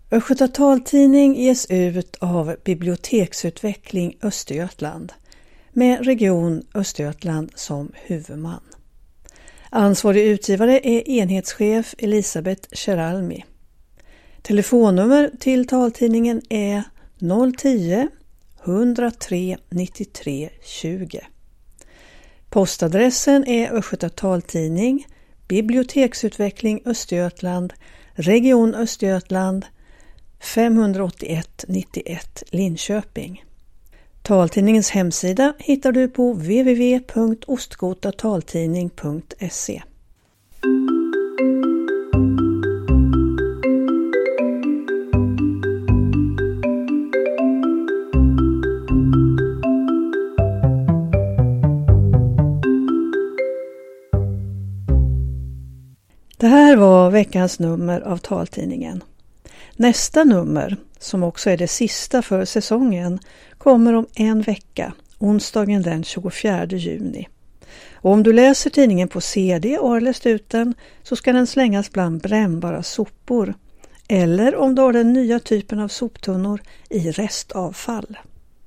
Östgöta taltidning ges ut av Biblioteksutveckling Östergötland med Region Östergötland som huvudman. Ansvarig utgivare är enhetschef Elisabeth Käralmi. Telefonnummer till taltidningen är 010 103 93 20. Postadressen är Östgöta taltidning, Biblioteksutveckling Östergötland, Region Östergötland, 581 91 Linköping. Taltidningens hemsida hittar du på www.ostgotataltidning.se. Det här var veckans nummer av taltidningen. Nästa nummer, som också är det sista för säsongen, kommer om en vecka, onsdagen den 24 juni. Och om du läser tidningen på CD och har läst ut den så ska den slängas bland brännbara sopor. Eller om du har den nya typen av soptunnor i restavfall.